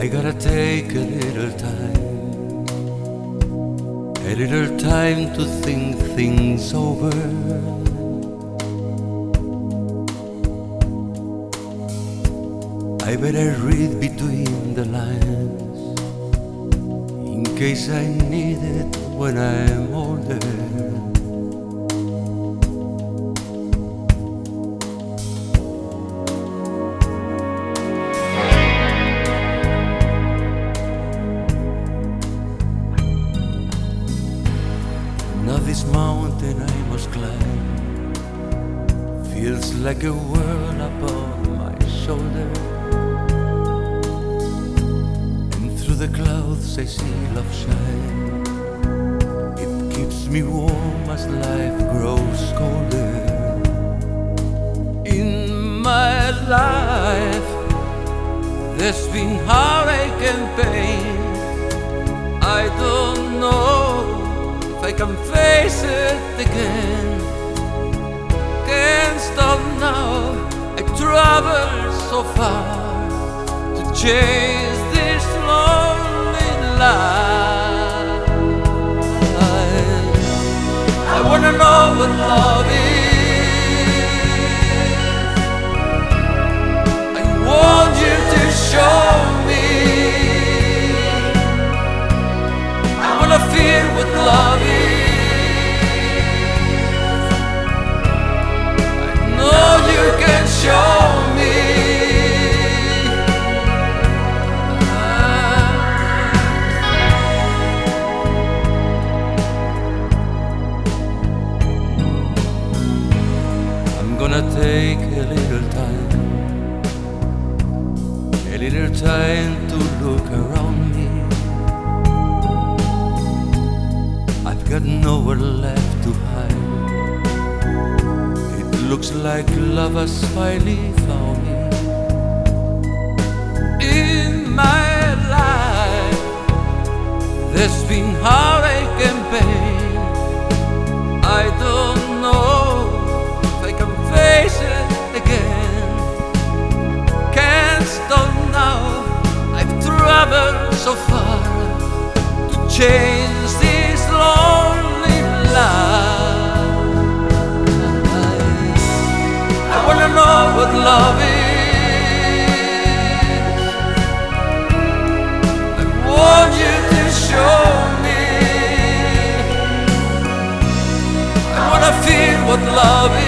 I gotta take a little time to think things over. I better read between the lines in case I need it when I'm older. Now this mountain I must climb feels like a world upon my shoulder, and through the clouds I see love shine. It keeps me warm as life grows colder. In my life there's been heartache and pain. I don't know I can face it again. Can't stop now. I traveled so far to chase this lonely life. I wanna know what love is. I want you to show me. I wanna feel what love is. You can show me. I'm gonna take a little time to look around me. I've got nowhere left to hide. Looks like love has finally found me. In my life there's been heartache and pain. I don't know if I can face it again. Can't stop now. I've traveled so far to change this lonely life. I wanna know what love is. I want you to show me. I wanna feel what love is.